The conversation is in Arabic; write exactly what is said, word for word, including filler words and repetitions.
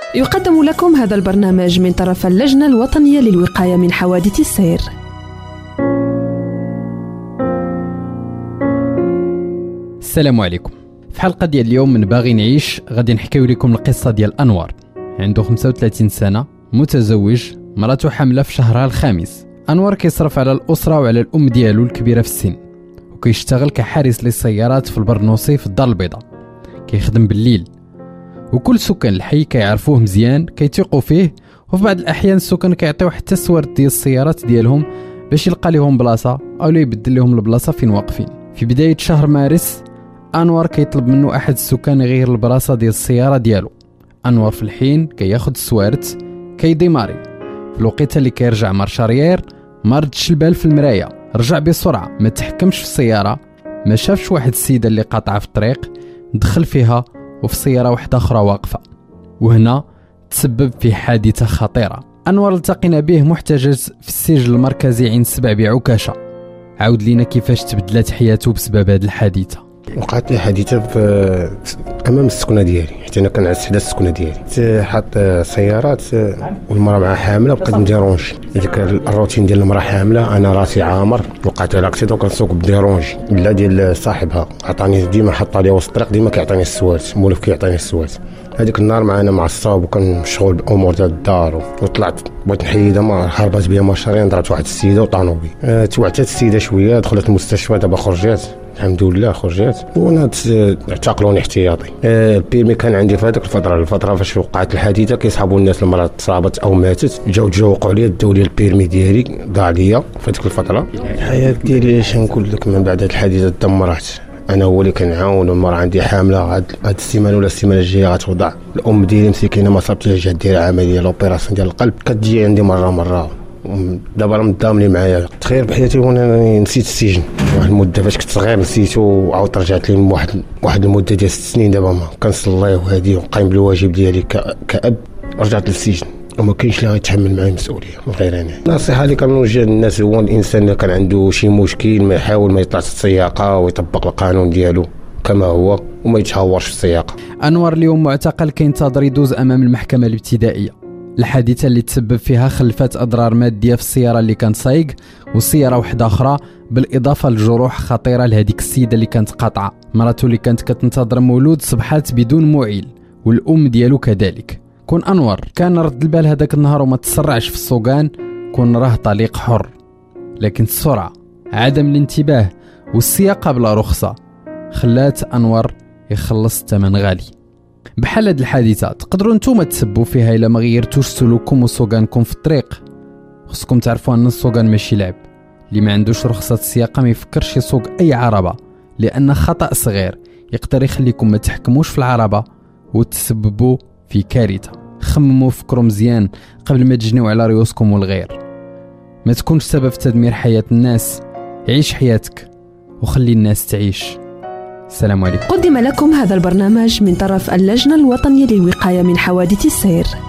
يقدم لكم هذا البرنامج من طرف اللجنة الوطنية للوقاية من حوادث السير. السلام عليكم. في حلقة ديال اليوم من باغي نعيش غادي نحكيو لكم القصة ديال أنور. عنده خمسة وثلاثين سنة، متزوج، مراته حاملة في شهرها الخامس. أنور كيصرف على الأسرة وعلى الأم ديالو الكبيرة في السن، وكيشتغل كحارس للسيارات في البرنوسي في الدار البيضاء. كيخدم بالليل، وكل سكان الحي كيعرفوه مزيان، كيتيقوا فيه، وفي بعض الأحيان السكان كيعطيو حتى السوارت ديال السيارات ديالهم باش يلقى لهم بلاصة أو يبدل لهم البلاصة فين واقفين. في بداية شهر مارس أنور كيطلب منه أحد السكان يغير البلاصة ديال السيارة ديالو. أنور في الحين كياخد السوارت كيديماري. في الوقيته اللي كيرجع مارشاريير ما ردش البال في المراية، رجع بسرعة، ما تحكمش في السيارة، ما شافش واحد السيدة اللي قاطعة في الطريق، دخل فيها وفي سيارة واحدة أخرى واقفة، وهنا تسبب في حادثة خطيرة. أنور التقينا به محتجز في السجن المركزي عين سبع بعكاشة. عاود لينا كيفاش تبدلت حياته بسبب هذه الحادثة. وقعت لي حادثه في امام السكنه ديالي، حيت انا كنعس حدا السكنه ديالي. حاط سيارات والمراه معها حامله، بقيت مديرونجي ديك الروتين ديال المراه حامله. انا راسي عامر، وقعت على اكسيدون كنسوق بديرونجي. لا ديال صاحبها عطاني ديما، حط عليا وسط الطريق، ديما كيعطيني السوات، مولف كيعطيني السوات. هذيك النهار معنا معصب وكان مشغول بامور ديال الدار، وطلعت بغيت نحيدها، ما هربت بيا ماشارين، ضربت واحد السيده وطانو بي. أه توعتات السيده شويه، دخلت المستشفى، دابا خرجات الحمد لله خرجات، وانا اعتقلوني احتياطي. أه البيرمي كان عندي في هذيك الفتره الفتره فاش وقعت الحادثه. كيصحابوا الناس المراه تصابت او ماتت، جاو تجوقوا عليا، داو لي البيرمي ديالي، ضاع ليا في هذيك الفتره. الحياه ديالي اش نقول لك، من بعد هذه الحادثه دمرت. انا هو اللي كنعاون، والمراه عندي حامله، هاد السيمانه ولا السيمانه الجايه غتوضع. الام ديالي مسكينه ما صابتش، جات دير عمليه لوبيراسيون ديال القلب، كتجي عندي مره مره. دابا راه مدامني معايا. تخيل بحياتي وانا نسيت السجن واحد المده، فاش كنت صغير نسيتو، وعاود رجعت لي واحد واحد المده ديال ست سنين. دابا ما كنصلي وهادي وقايم بالواجب ديالي كأب، رجعت للسجن وما كاينش اللي غيتحمل معايا المسؤوليه من غير انا. النصيحه اللي كنوجه للناس هو الانسان اللي كان عنده شي مشكل ما يحاول ما يطلعش السياقه، ويطبق القانون ديالو كما هو، وما يتهورش في السياقه. انور اليوم معتقل، كينتظر يدوز امام المحكمه الابتدائيه. الحادثه اللي تسبب فيها خلفت اضرار ماديه في السياره اللي كانت سايق وسياره واحده اخرى، بالاضافه لجروح خطيره لهذيك السيده اللي كانت قاطعه. مراته اللي كانت كتنتظر مولود صبحت بدون معيل، والام ديالو كذلك. كون أنور كان رد البال هذاك النهار وما تسرعش في السوقان، كون راه طليق حر. لكن السرعة، عدم الانتباه والسياقة بلا رخصة خلات أنور يخلص الثمن غالي. بحال هاد الحادثة تقدروا نتوما تسبوا فيها إلا ما غيرتوش سلوككم وسوقانكم في الطريق. خصكم تعرفوا أن السوقان ماشي لعب. اللي ما عندوش رخصة السياقة ما يفكرش يسوق أي عربة، لأن خطأ صغير يقدر يخليكم ما تحكموش في العربة وتسببوا في كارثة. خمموا فكروا مزيان قبل ما تجنيوا على ريوسكم والغير. ما تكونش سبب في تدمير حياة الناس، عيش حياتك وخلي الناس تعيش. السلام عليكم. قدم لكم هذا البرنامج من طرف اللجنة الوطنية للوقاية من حوادث السير.